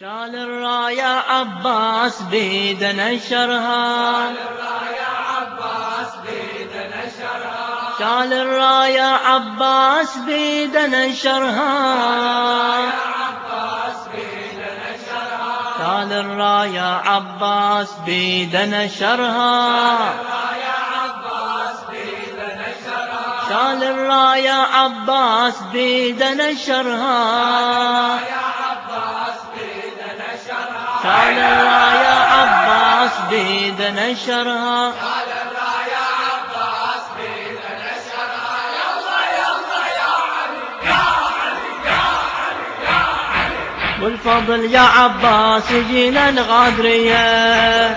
شال الراية عباس بيد نشرها، شال الراية عباس بيد نشرها، شال الراية عباس بيد نشرها، شال الراية عباس بيد نشرها، شال الراية عباس بيد نشرها، والفضل يا عباس جينا الغادرية،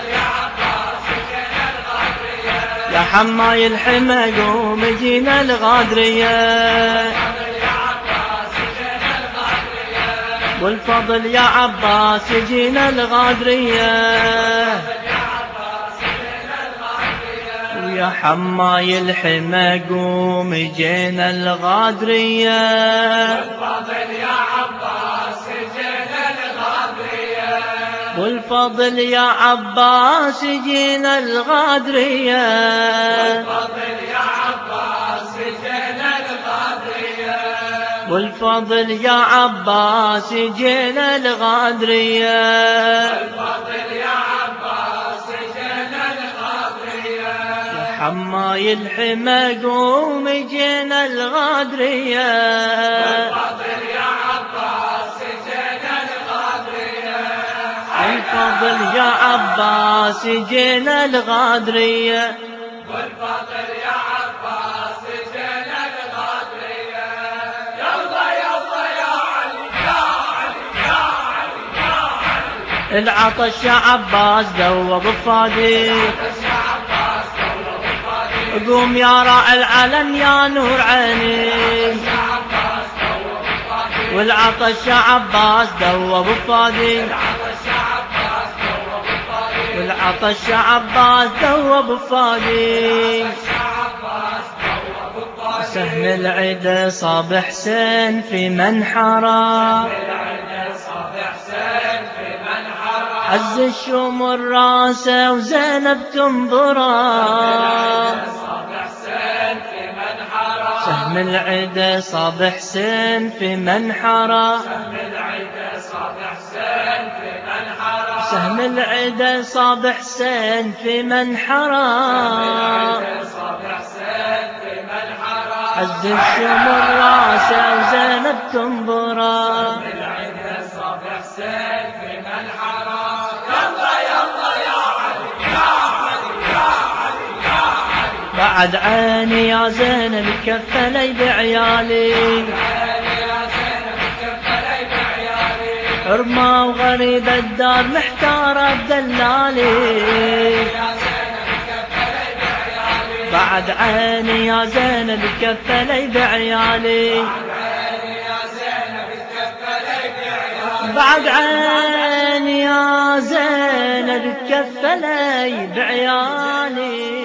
يا حماي الحمى قوم جينا الغادرية، والفضل يا عباس جينا الغادرية، ويا حماي الحمى قوم جينا الغادرية، والفضل يا عباس جينا الغادرية، والفضل يا عباس جينا الغادرية، يا حماي الحمى قوم جينا الغادرية، والفضل يا عباس جينا الغادرية، والفضل يا عباس جينا الغادرية. يلا يلا يا علي يا علي يا علي يا علي. العطش يا عباس ذوب فادي، العطش يا عباس ذوب فادي، قوم يا راعي العلن يا نور عيني، العطش يا عباس ذوب فادي، والعطش يا عباس ذوب فادي، العطش يا عباس ذوب فادي، والعطش يا عباس ذوب فادي، العطش يا عباس ذوب فادي. سهم العدا صاب حسين في منحره، العدا صاب حسين في منحره، عز الشمر راسه وزينب تنظره، صاب حسين في منحره، سهم العدا صاب حسين في منحره، سهم العدا صاب حسين في منحره، سهم العدا صاب حسين في منحره، صاب حسين في منحره، عز الشمر راسه وزينب تنظره، العدا صاب حسين في منحره. يلا يلا يا علي يا علي يا علي يا علي. بعد عيني يا زينب كفلي بعيالي، عيني يا زينب كفلي بعيالي، حرمة وغريب الدار محتارة بدلالي، يا زينب كفلي بعيالي، بعد عيني يا زينب كفلي بعيالي، عيني يا زينب كفلي بعيالي، بعد عيني يا زينب كفلي بعيالي.